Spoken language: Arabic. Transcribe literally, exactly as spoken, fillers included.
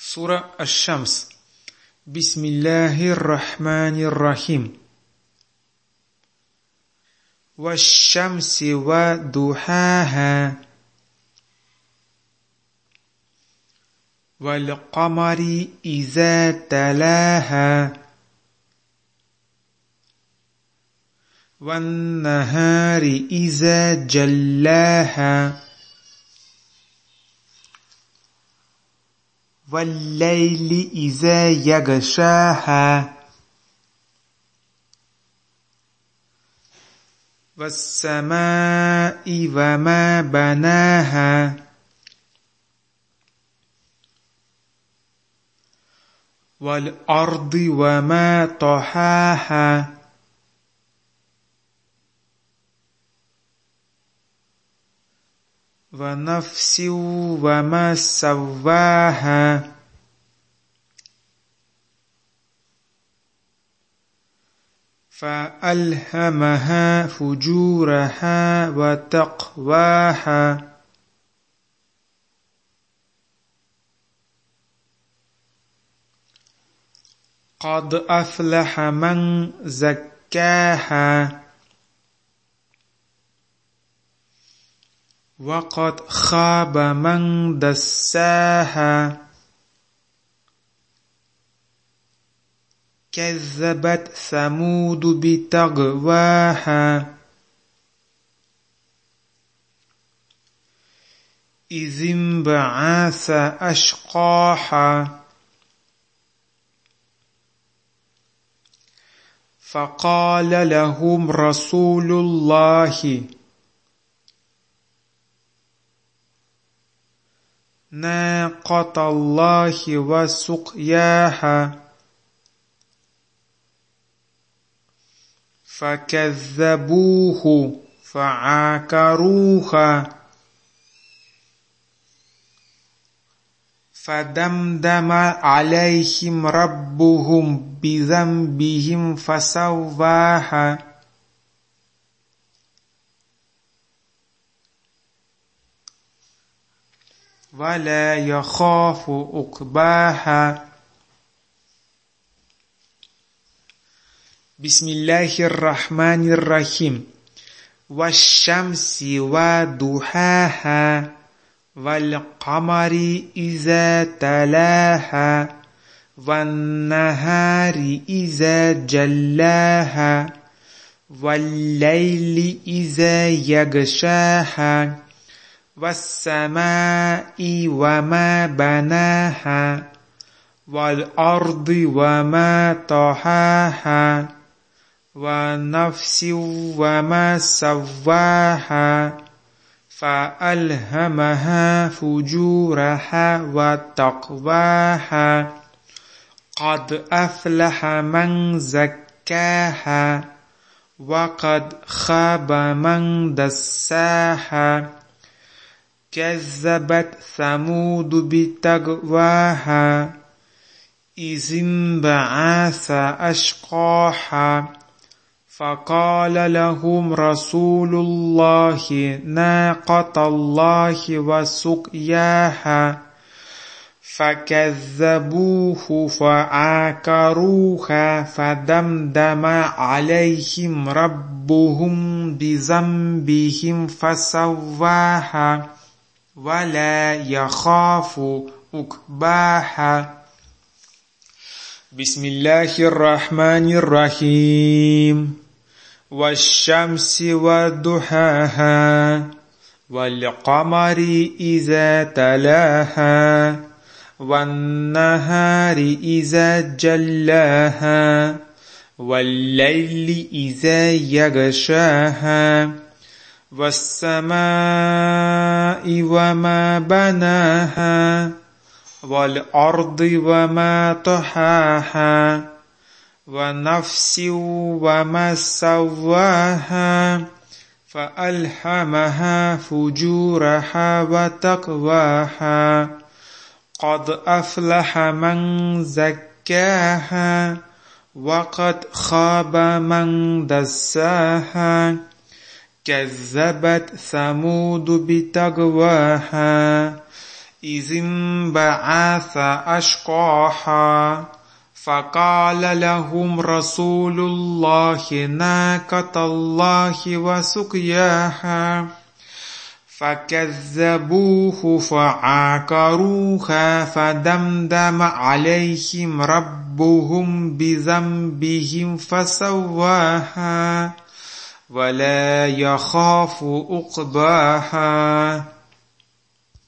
سورة الشمس. بسم الله الرحمن الرحيم. والشمس وضحاها والقمر إذا تلاها والنهار إذا جلاها والليل إذا يغشاها والسماء وما بناها والأرض وما طحاها ونفس وما سواها فألهمها فجورها وتقواها قد أفلح من زكاها وقد خاب من دساها كذبت ثمود بطغواها إذ انبعث أشقاها فقال لهم رسول الله ناقة الله وسقياها فكذبوه فعاقروها فدمدم عليهم ربهم بذنبهم فسواها ولا يخاف عقباها. بسم الله الرحمن الرحيم. والشمس وضحاها والقمر إذا تلاها والنهار إذا جلاها والليل إذا يغشاها والسماء وما بناها والأرض وما طحاها ونفس وما سواها فألهمها فجورها وتقواها قد أفلح من زكاها وقد خاب من دساها كذبت ثمود بطغواها إذ انبعث أشقاها فقال لهم رسول الله ناقة الله وسقياها فكذبوه فعاقروها فدمدم عليهم ربهم بذنبهم فسواها ولا يخاف عقباها. بسم الله الرحمن الرحيم. والشمس وضحاها والقمر إذا تلاها والنهار إذا جلاها والليل إذا يغشاها والسماء وما بناها والأرض وما طحاها ونفس وما سواها فألهمها فجورها وتقواها قد أفلح من زكاها وقد خاب من دساها كذبت ثمود بطغواها إذ انبعث أشقاها فقال لهم رسول الله ناقة الله وسقياها فكذبوه فعقروها فدمدم عليهم ربهم بذنبهم فسواها ولا يخاف عقباها